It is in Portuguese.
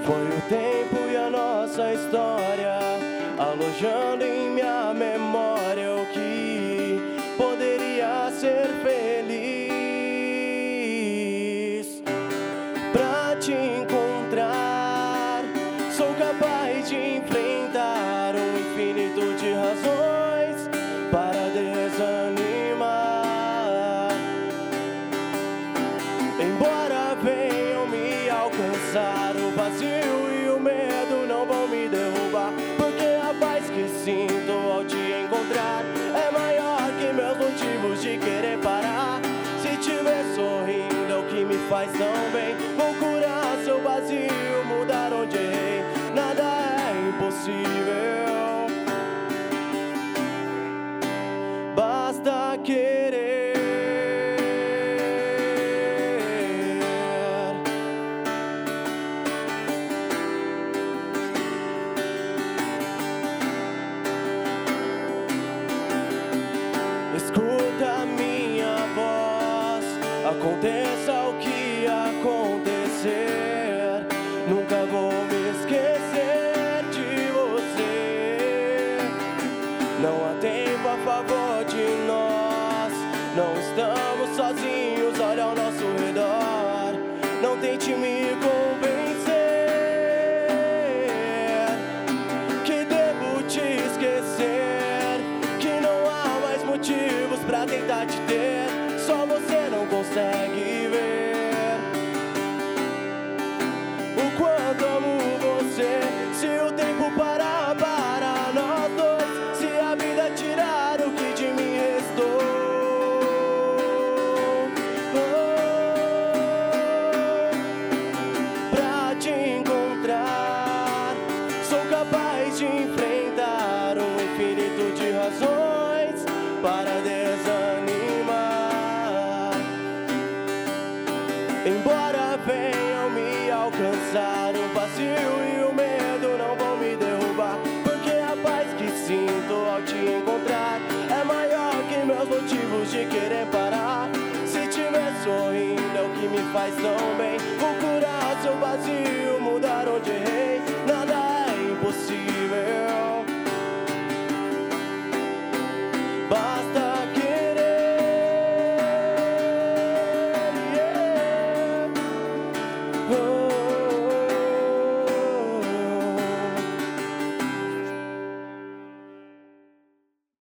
Foi o tempo e a nossa história alojando em minha memória o que poderia ser feliz. Pra te encontrar, sou capaz de enfrentar um infinito de razões para desanimar. Embora venham me alcançar, o vazio e o medo não vão me derrubar, porque a paz que sinto ao te encontrar é maior que meus motivos de querer parar. Se tiver sorrindo é o que me faz tão bem. Vou curar seu vazio, mudar onde errei. Nada é impossível, basta querer. Escuta minha voz, aconteça o que acontecer, nunca vou me esquecer de você. Não há tempo a favor de nós, não estamos sozinhos, olha ao nosso redor. Não tente me